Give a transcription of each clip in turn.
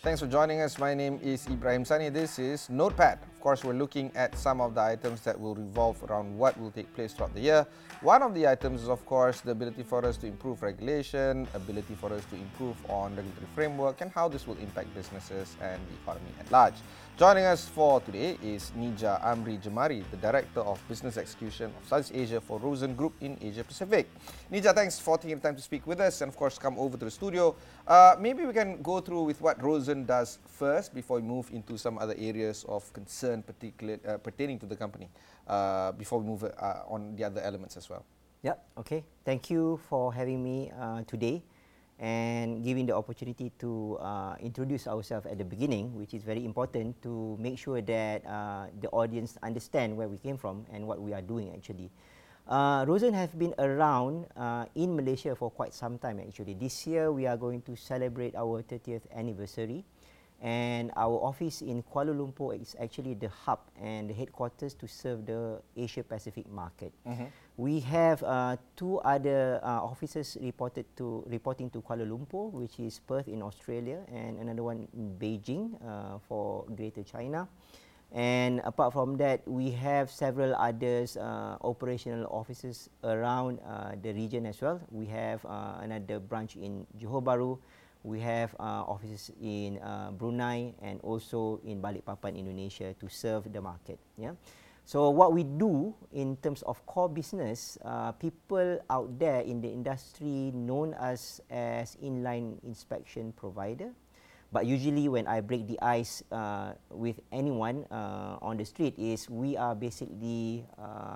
Thanks for joining us. My name is Ibrahim Sani. This is Notepad. Of course, we're looking at some of the items that will revolve around what will take place throughout the year. One of the items is, of course, the ability for us to improve regulation, ability for us to improve on regulatory framework, and how this will impact businesses and the economy at large. Joining us for today is Nija Amri Jemari, the Director of Business Execution of Southeast Asia for Rosen Group in Asia Pacific. Nija, thanks for taking the time to speak with us and, of course, come over to the studio. Maybe we can go through with what Rosen does first before we move into some other areas of concern pertaining to the company, before we move on the other elements as well. Yeah, okay. Thank you for having me today and giving the opportunity to introduce ourselves at the beginning, which is very important to make sure that the audience understand where we came from and what we are doing actually. Rosen have been around in Malaysia for quite some time actually. This year we are going to celebrate our 30th anniversary, and our office in Kuala Lumpur is actually the hub and the headquarters to serve the Asia Pacific market. We have two other offices reporting to Kuala Lumpur, which is Perth in Australia, and another one in Beijing for Greater China. And apart from that, we have several others operational offices around the region as well. We have another branch in Johor Bahru. We have offices in Brunei and also in Balikpapan, Indonesia, to serve the market. Yeah. So what we do in terms of core business, people out there in the industry known us as inline inspection provider. But usually when I break the ice with anyone on the street is we are basically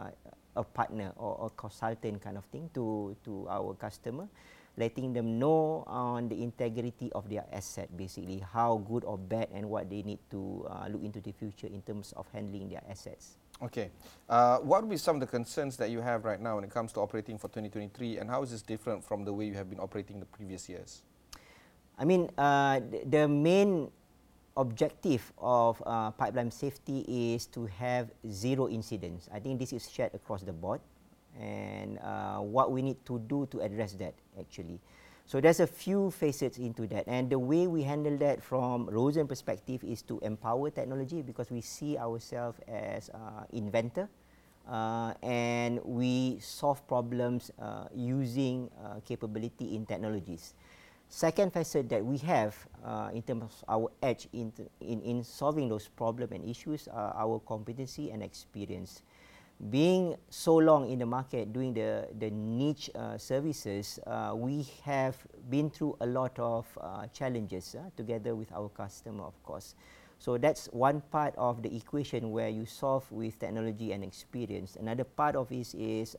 a partner or a consultant kind of thing to our customer, letting them know on the integrity of their asset, basically how good or bad and what they need to look into the future in terms of handling their assets. Okay. What would be some of the concerns that you have right now when it comes to operating for 2023, and how is this different from the way you have been operating the previous years? I mean, the main objective of pipeline safety is to have zero incidents. I think this is shared across the board, and what we need to do to address that actually. So there's a few facets into that, and the way we handle that from Rosen perspective is to empower technology, because we see ourselves as inventor, and we solve problems using capability in technologies. Second facet that we have in terms of our edge in solving those problems and issues are our competency and experience. Being so long in the market doing the niche services, we have been through a lot of challenges together with our customer, of course. So that's one part of the equation where you solve with technology and experience. Another part of it is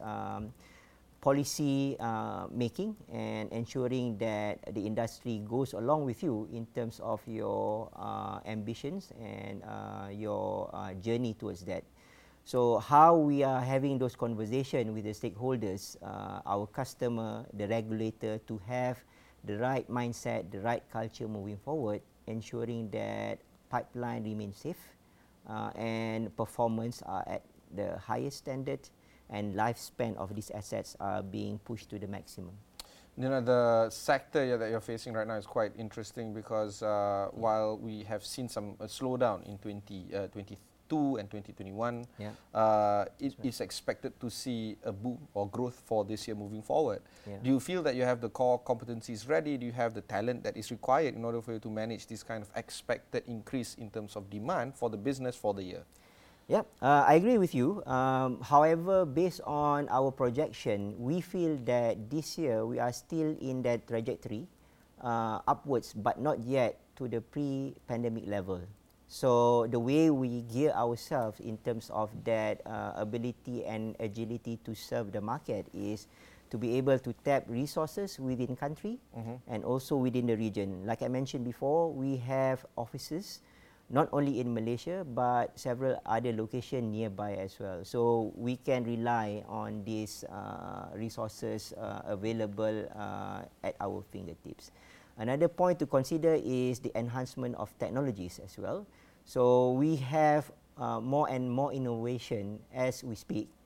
policy making and ensuring that the industry goes along with you in terms of your ambitions and your journey towards that. So how we are having those conversations with the stakeholders, our customer, the regulator, to have the right mindset, the right culture moving forward, ensuring that pipeline remains safe and performance are at the highest standard, and lifespan of these assets are being pushed to the maximum. You know, the sector that you're facing right now is quite interesting because while we have seen some slowdown in 2022 and 2021, it is expected to see a boom or growth for this year moving forward. Do you feel that you have the core competencies ready? Do you have the talent that is required in order for you to manage this kind of expected increase in terms of demand for the business for the year? Yeah, I agree with you. However, based on our projection, we feel that this year we are still in that trajectory upwards, but not yet to the pre-pandemic level. So the way we gear ourselves in terms of that ability and agility to serve the market is to be able to tap resources within country and also within the region. Like I mentioned before, we have offices not only in Malaysia but several other locations nearby as well. So we can rely on these resources available at our fingertips. Another point to consider is the enhancement of technologies as well. So we have more and more innovation as we speak,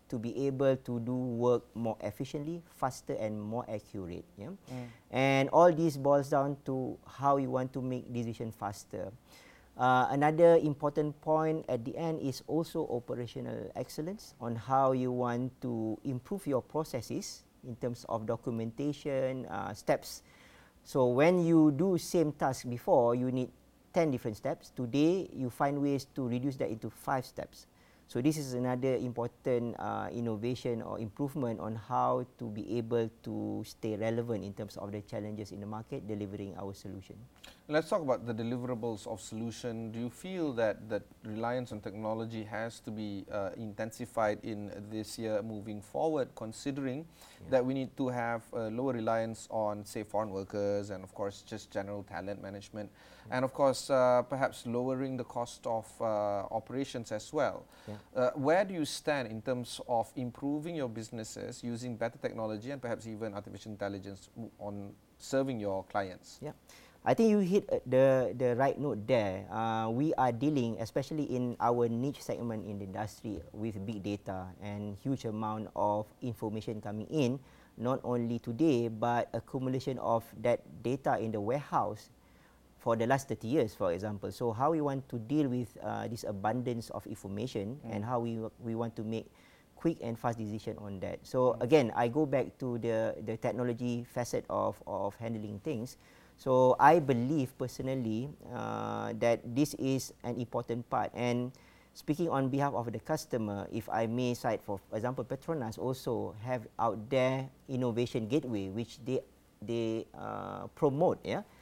to be able to do work more efficiently, faster and more accurate. Yeah? And all this boils down to how you want to make decision faster. Another important point at the end is also operational excellence on how you want to improve your processes in terms of documentation, steps. So when you do same task before, you need 10 different steps. Today, you find ways to reduce that into 5 steps. So this is another important innovation or improvement on how to be able to stay relevant in terms of the challenges in the market, delivering our solution. Let's talk about the deliverables of solution. Do you feel that reliance on technology has to be intensified in this year moving forward, considering that we need to have lower reliance on, say, foreign workers and, of course, just general talent management, and, of course, perhaps lowering the cost of operations as well? Where do you stand in terms of improving your businesses using better technology and perhaps even artificial intelligence on serving your clients? Yeah. I think you hit the right note there. We are dealing, especially in our niche segment in the industry, with big data and huge amount of information coming in, not only today, but accumulation of that data in the warehouse for the last 30 years, for example. So how we want to deal with this abundance of information and how we want to make quick and fast decision on that. So again, I go back to the technology facet of handling things. So I believe personally that this is an important part. And speaking on behalf of the customer, if I may cite, for example, Petronas also have out there innovation gateway, which they promote,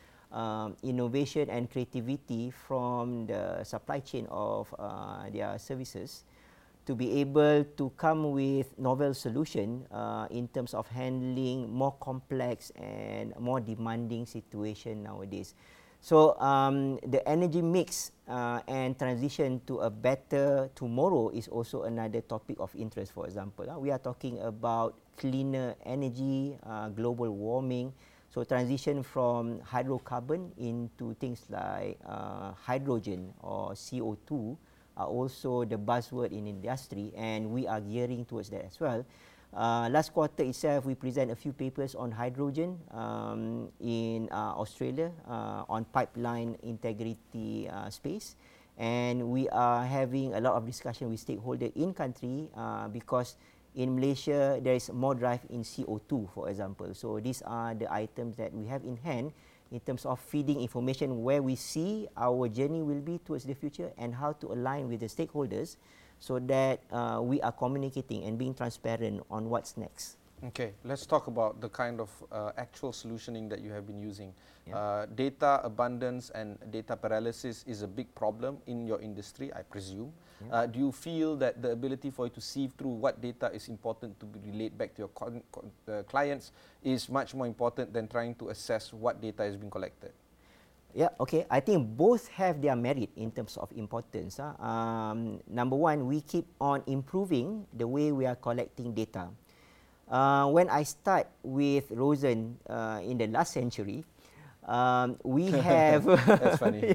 innovation and creativity from the supply chain of their services, to be able to come with novel solution in terms of handling more complex and more demanding situation nowadays. So the energy mix and transition to a better tomorrow is also another topic of interest. For example, we are talking about cleaner energy, global warming. So transition from hydrocarbon into things like hydrogen or CO2 are also the buzzword in industry, and we are gearing towards that as well. Last quarter itself, we present a few papers on hydrogen in Australia on pipeline integrity space, and we are having a lot of discussion with stakeholders in country because in Malaysia there is more drive in CO2, for example. So these are the items that we have in hand in terms of feeding information where we see our journey will be towards the future and how to align with the stakeholders so that we are communicating and being transparent on what's next. Okay, let's talk about the kind of actual solutioning that you have been using. Data abundance and data paralysis is a big problem in your industry, I presume. Do you feel that the ability for you to sieve through what data is important to be relayed back to your clients is much more important than trying to assess what data is being collected? Yeah, okay. I think both have their merit in terms of importance. Number one, we keep on improving the way we are collecting data. When I start with Rosen in the last century, we have That's funny.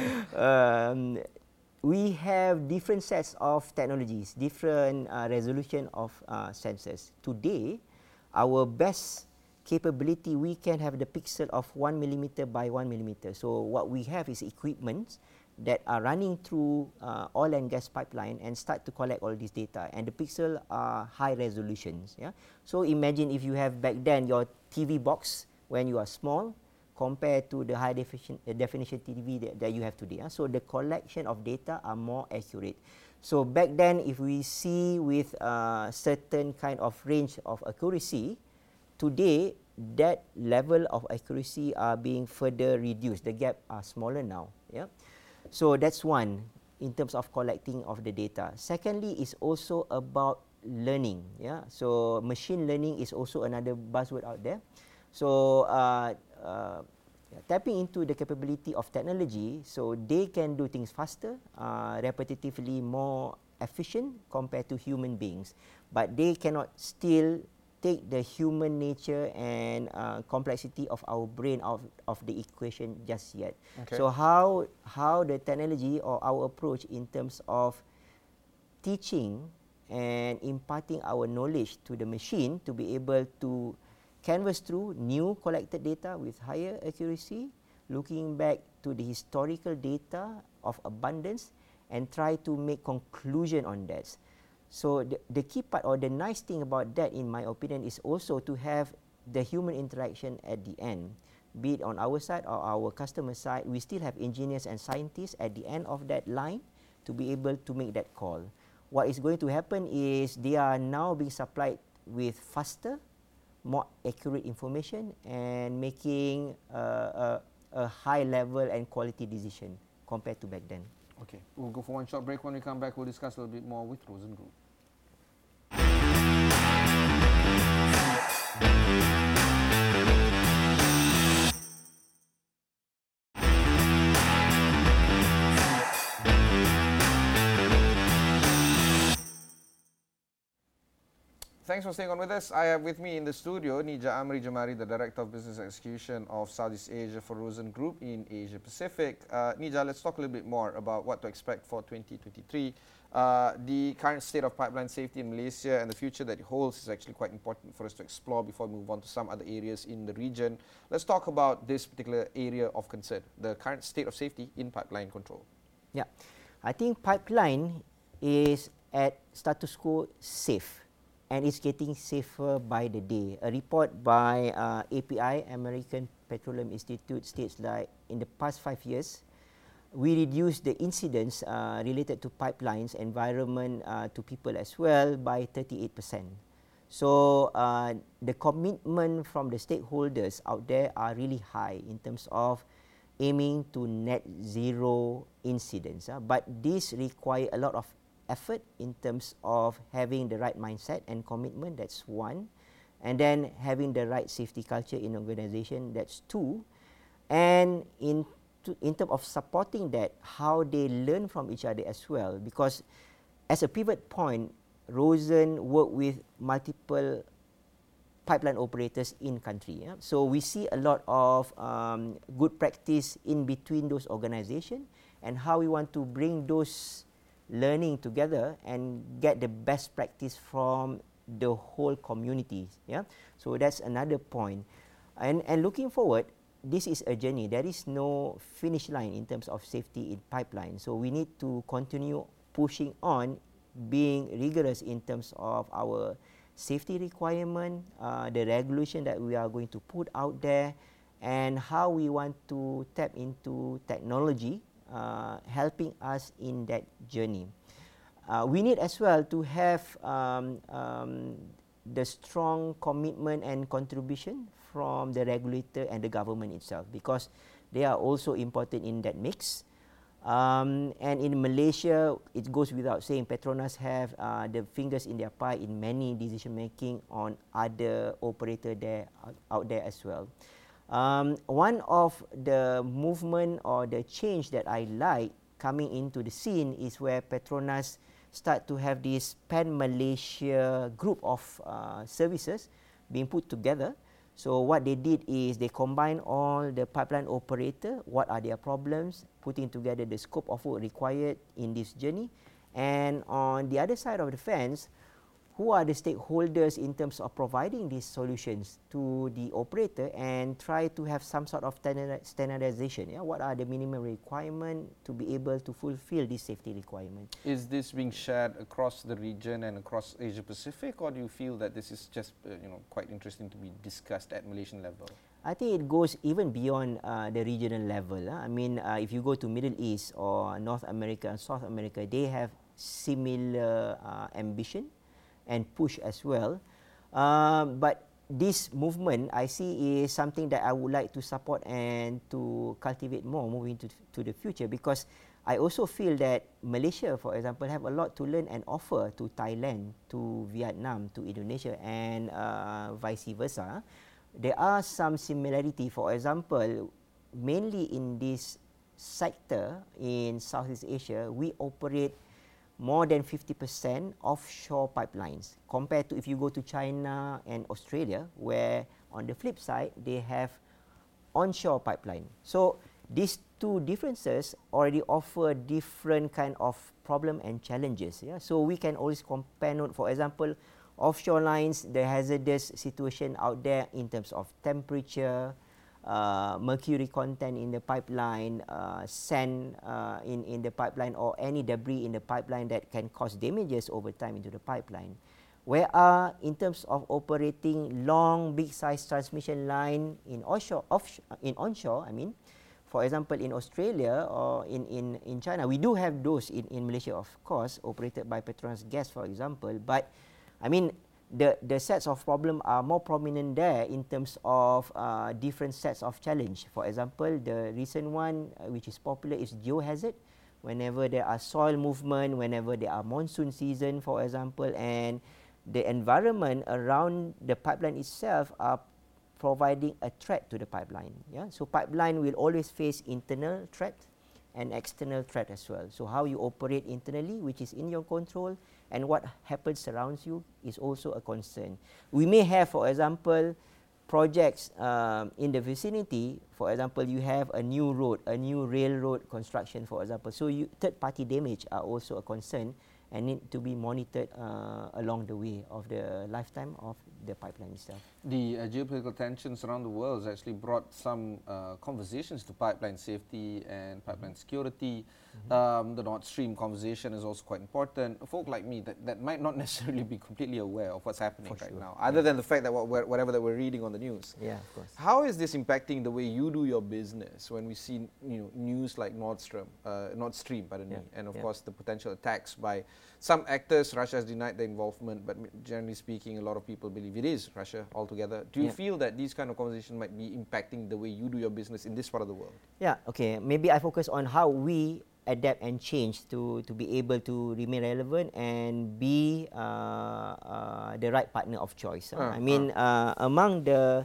we have different sets of technologies, different resolution of sensors. Today, our best capability, we can have the pixel of 1 millimeter by 1 millimeter. So what we have is equipment that are running through oil and gas pipeline and start to collect all this data, and the pixel are high resolutions. Yeah. So imagine if you have back then your TV box when you are small compared to the high definition TV that you have today. So the collection of data are more accurate. So back then, if we see with certain kind of range of accuracy, today that level of accuracy are being further reduced. The gap are smaller now. Yeah. So that's one in terms of collecting of the data. Secondly, is also about learning. Yeah. So machine learning is also another buzzword out there. So tapping into the capability of technology, so they can do things faster, repetitively more efficient compared to human beings, but they cannot still take the human nature and complexity of our brain out of the equation just yet. Okay. So how the technology or our approach in terms of teaching and imparting our knowledge to the machine to be able to canvas through new collected data with higher accuracy, looking back to the historical data of abundance and try to make conclusion on that. So the key part or the nice thing about that, in my opinion, is also to have the human interaction at the end. Be it on our side or our customer side, we still have engineers and scientists at the end of that line to be able to make that call. What is going to happen is they are now being supplied with faster, more accurate information and making a high level and quality decision compared to back then. Okay, we'll go for one short break. When we come back, we'll discuss a little bit more with Rosen Group. Thanks for staying on with us. I have with me in the studio Nija Amri Jamari, the Director of Business Execution of Southeast Asia for Rosen Group in Asia Pacific. Nija, let's talk a little bit more about what to expect for 2023. The current state of pipeline safety in Malaysia and the future that it holds is actually quite important for us to explore before we move on to some other areas in the region. Let's talk about this particular area of concern, the current state of safety in pipeline control. Yeah, I think pipeline is at status quo safe, and it's getting safer by the day. A report by API, American Petroleum Institute, states that in the past 5 years, we reduced the incidents related to pipelines, environment, to people as well by 38%. So the commitment from the stakeholders out there are really high in terms of aiming to net zero incidents. But this requires a lot of effort in terms of having the right mindset and commitment, that's one. And then having the right safety culture in organization, that's two. And in terms of supporting that, how they learn from each other as well. Because as a pivot point, Rosen work with multiple pipeline operators in country. Yeah? So we see a lot of good practice in between those organizations and how we want to bring those learning together and get the best practice from the whole community. Yeah? So that's another point. And looking forward, this is a journey. There is no finish line in terms of safety in pipeline. So we need to continue pushing on, being rigorous in terms of our safety requirement, the regulation that we are going to put out there, and how we want to tap into technology helping us in that journey. We need as well to have the strong commitment and contribution from the regulator and the government itself, because they are also important in that mix. And in Malaysia, it goes without saying, Petronas have the fingers in their pie in many decision making on other operator there out there as well. One of the movement or the change that I like coming into the scene is where Petronas start to have this pan-Malaysia group of services being put together. So what they did is they combine all the pipeline operator, what are their problems, putting together the scope of work required in this journey. And on the other side of the fence, who are the stakeholders in terms of providing these solutions to the operator, and try to have some sort of standardization. Yeah? What are the minimum requirements to be able to fulfill this safety requirement? Is this being shared across the region and across Asia Pacific, or do you feel that this is just quite interesting to be discussed at Malaysian level? I think it goes even beyond the regional level. I mean, if you go to Middle East or North America and South America, they have similar ambition and push as well. But this movement I see is something that I would like to support and to cultivate more moving to the future, because I also feel that Malaysia, for example, have a lot to learn and offer to Thailand, to Vietnam, to Indonesia, and vice versa. There are some similarity. For example, mainly in this sector in Southeast Asia, we operate more than 50% offshore pipelines, compared to if you go to China and Australia, where on the flip side, they have onshore pipeline. So these two differences already offer different kind of problem and challenges. Yeah, so we can always compare note. For example, offshore lines, the hazardous situation out there in terms of temperature, mercury content in the pipeline, sand in the pipeline, or any debris in the pipeline that can cause damages over time into the pipeline. Where in terms of operating long, big size transmission line in onshore, I mean, for example, in Australia or in China, we do have those in Malaysia, of course, operated by Petronas Gas, for example. But I mean, the sets of problem are more prominent there in terms of different sets of challenge. For example, the recent one which is popular is geohazard. Whenever there are soil movement, whenever there are monsoon season, for example, and the environment around the pipeline itself are providing a threat to the pipeline. Yeah, so pipeline will always face internal threat and external threat as well. So how you operate internally, which is in your control, and what happens surrounds you is also a concern. We may have, for example, projects in the vicinity. For example, you have a new road, a new railroad construction, for example. So third-party damage are also a concern and need to be monitored along the way of the lifetime of the pipeline itself. The geopolitical tensions around the world has actually brought some conversations to pipeline safety and pipeline security. The Nord Stream conversation is also quite important. Folk like me that might not necessarily be completely aware of what's happening now, other than the fact that whatever that we're reading on the news. Yeah, of course. How is this impacting the way you do your business when we see news like Nord Stream, pardon me, and of course the potential attacks by some actors? Russia has denied their involvement, but generally speaking, a lot of people believe it is Russia altogether. Do you feel that these kind of conversations might be impacting the way you do your business in this part of the world? Yeah, okay. Maybe I focus on how we adapt and change to be able to remain relevant and be the right partner of choice. I mean, among the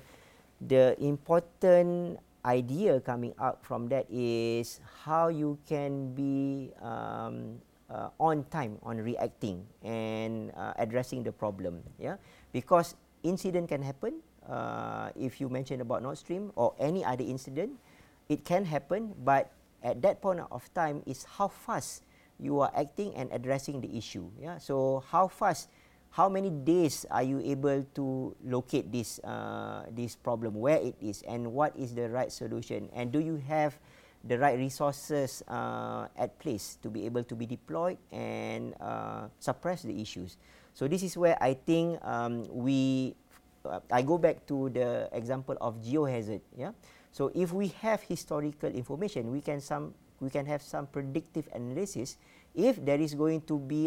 important idea coming out from that is how you can be on time on reacting and addressing the problem. Yeah, because incident can happen. If you mentioned about Nord Stream or any other incident, it can happen, but at that point of time is how fast you are acting and addressing the issue. Yeah, so how fast, how many days are you able to locate this problem, where it is, and what is the right solution, and do you have the right resources at place to be able to be deployed and suppress the issues. So this is where I think I go back to the example of geohazard. Yeah. So if we have historical information, we can have some predictive analysis. If there is going to be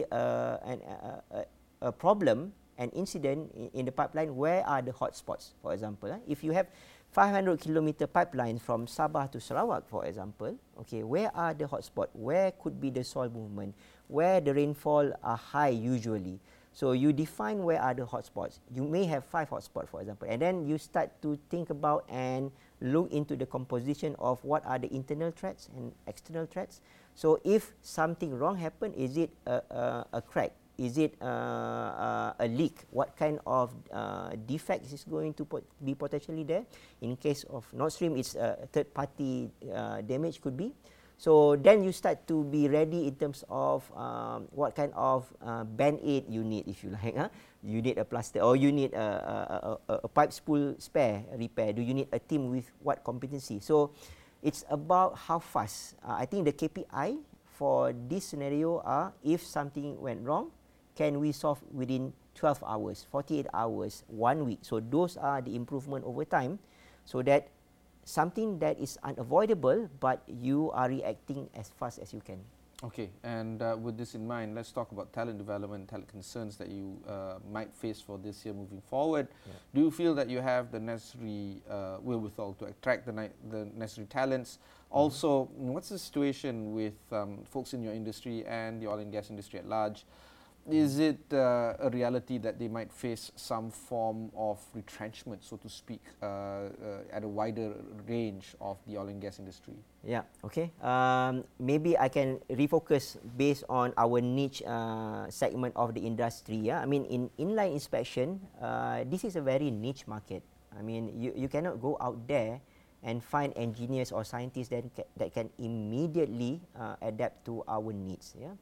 a problem, an incident in the pipeline, where are the hotspots? For example, if you have 500 kilometer pipeline from Sabah to Sarawak, for example, okay, where are the hotspots? Where could be the soil movement? Where the rainfall are high usually? So you define where are the hotspots. You may have 5 hotspots, for example, and then you start to think about and look into the composition of what are the internal threats and external threats. So if something wrong happen, is it a crack? Is it a leak? What kind of defects is going to be potentially there? In case of Nord Stream, it's a third-party damage could be. So then you start to be ready in terms of what kind of band-aid you need, if you like. You need a plaster, or you need a pipe spool spare repair. Do you need a team with what competency? So it's about how fast. I think the KPI for this scenario are, if something went wrong, can we solve within 12 hours, 48 hours, 1 week? So those are the improvement over time, so that something that is unavoidable, but you are reacting as fast as you can. Okay, and with this in mind, let's talk about talent development, talent concerns that you might face for this year moving forward. Yeah. Do you feel that you have the necessary wherewithal to attract the necessary talents? Also, what's the situation with folks in your industry and the oil and gas industry at large? Is it a reality that they might face some form of retrenchment, so to speak, at a wider range of the oil and gas industry? Yeah, okay. Maybe I can refocus based on our niche segment of the industry. Yeah? I mean, in inline inspection, this is a very niche market. I mean, you cannot go out there and find engineers or scientists that can immediately adapt to our needs. Yeah.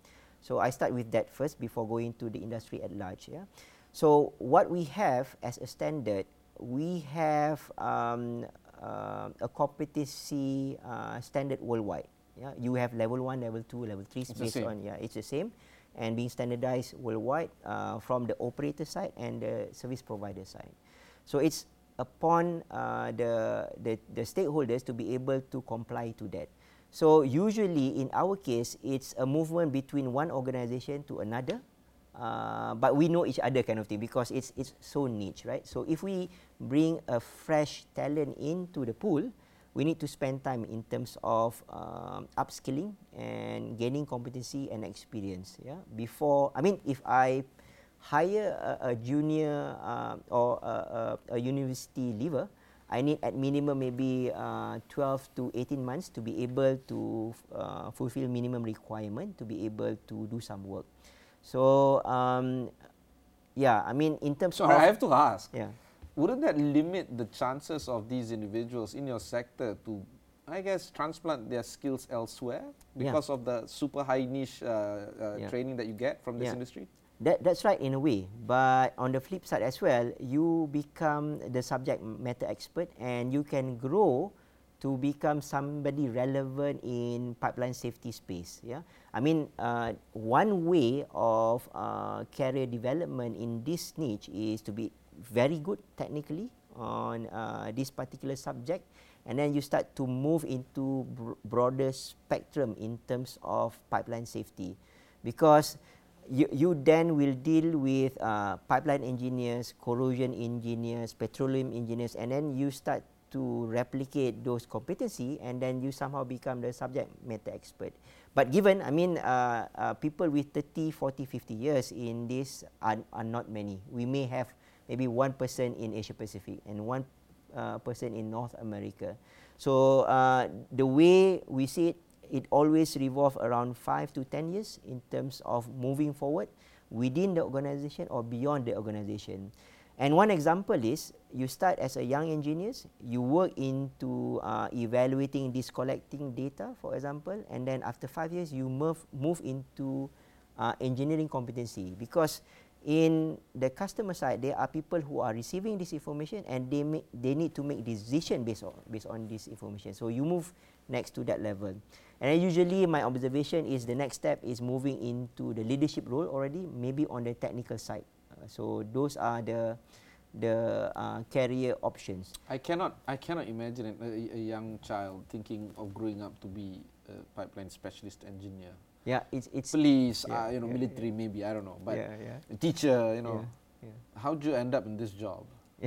So I start with that first before going to the industry at large. Yeah. So what we have as a standard, we have a competency standard worldwide. Yeah, you have level 1, level 2, level 3 based on, yeah, it's the same, and being standardized worldwide from the operator side and the service provider side. So it's upon the stakeholders to be able to comply to that. So usually in our case, it's a movement between one organization to another, but we know each other kind of thing because it's so niche, right? So if we bring a fresh talent into the pool, we need to spend time in terms of upskilling and gaining competency and experience. Yeah, before, I mean, if I hire a junior or a university leaver, I need at minimum maybe 12 to 18 months to be able to fulfill minimum requirement to be able to do some work. So yeah, I mean, in terms So of, I have to ask. yeah. Wouldn't that limit the chances of these individuals in your sector to, I guess, transplant their skills elsewhere because of the super high niche training that you get from this industry? That's right in a way, but on the flip side as well, you become the subject matter expert and you can grow to become somebody relevant in pipeline safety space. Yeah, I mean, one way of career development in this niche is to be very good technically on this particular subject, and then you start to move into broader spectrum in terms of pipeline safety, because you then will deal with pipeline engineers, corrosion engineers, petroleum engineers, and then you start to replicate those competency, and then you somehow become the subject matter expert. But given, I mean, people with 30, 40, 50 years in this are not many. We may have maybe one person in Asia Pacific and one person in North America. So the way we see it, it always revolves around 5 to 10 years in terms of moving forward within the organization or beyond the organization. And one example is, you start as a young engineers, you work into evaluating this, collecting data, for example, and then after 5 years, you move into engineering competency, because in the customer side, there are people who are receiving this information and they need to make decision based on this information. So you move next to that level. And usually my observation is the next step is moving into the leadership role already, maybe on the technical side. So those are the career options. I cannot imagine a young child thinking of growing up to be a pipeline specialist engineer. Yeah, it's police, military, maybe, I don't know, but a teacher, how did you end up in this job?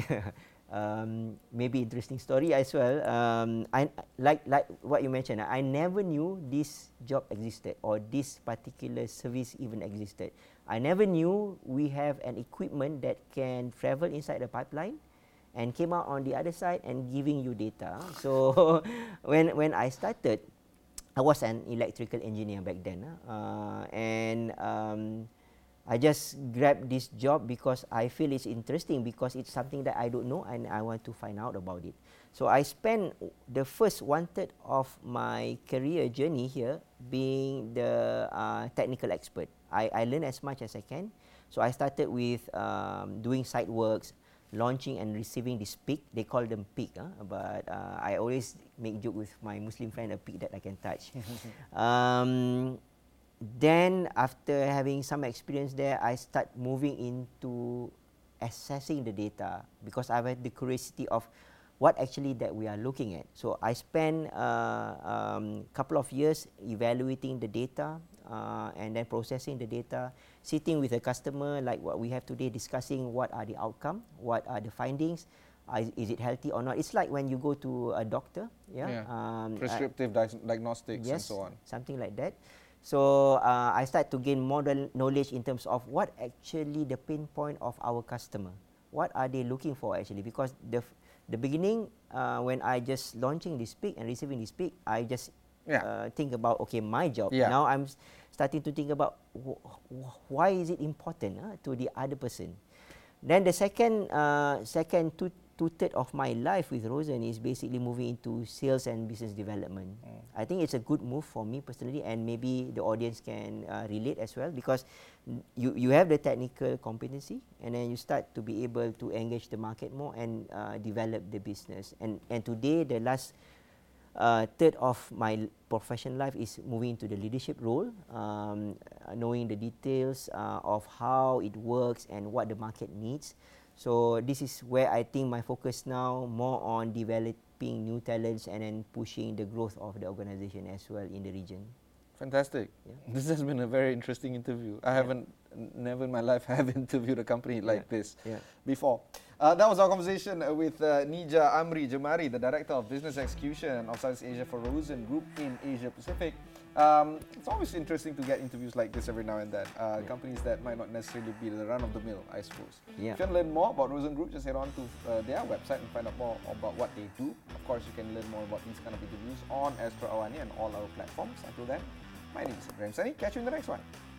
Maybe interesting story as well. I like what you mentioned. I never knew this job existed or this particular service even existed. I never knew we have an equipment that can travel inside the pipeline and came out on the other side and giving you data. So when I started, I was an electrical engineer back then, and I just grabbed this job because I feel it's interesting, because it's something that I don't know and I want to find out about it. So I spent the first 1/3 of my career journey here being the technical expert. I learned as much as I can. So I started with doing site works, launching and receiving this pig. They call them pig, but I always make joke with my Muslim friend, a pig that I can touch. Then after having some experience there, I start moving into assessing the data, because I have the curiosity of what actually that we are looking at. So I spent couple of years evaluating the data and then processing the data, sitting with a customer like what we have today, discussing what are the outcome, what are the findings, is it healthy or not. It's like when you go to a doctor, prescriptive diagnostics, yes, and so on. Something like that. So I start to gain more knowledge in terms of what actually the pain point of our customer. What are they looking for actually? Because the beginning, when I just launching this pig and receiving this pig, I just think about, okay, my job. Now I'm starting to think about why is it important to the other person. Then the second 2/3 of my life with Rosen is basically moving into sales and business development. I think it's a good move for me personally, and maybe the audience can relate as well, because you have the technical competency, and then you start to be able to engage the market more and develop the business. And today, the last third of my professional life is moving into the leadership role, knowing the details of how it works and what the market needs. So this is where I think my focus now more on developing new talents and then pushing the growth of the organization as well in the region. Fantastic. Yeah. This has been a very interesting interview. I haven't, never in my life have interviewed a company like this before. That was our conversation with Nija Amri Jamari, the Director of Business Execution of Southeast Asia for Rosen Group in Asia Pacific. It's always interesting to get interviews like this every now and then. Companies that might not necessarily be the run-of-the-mill, I suppose. If you want to learn more about Rosen Group, just head on to their website and find out more about what they do. Of course, you can learn more about these kind of interviews on Astro Awani and all our platforms. Until then, my name is Ibrahim Sani. Catch you in the next one.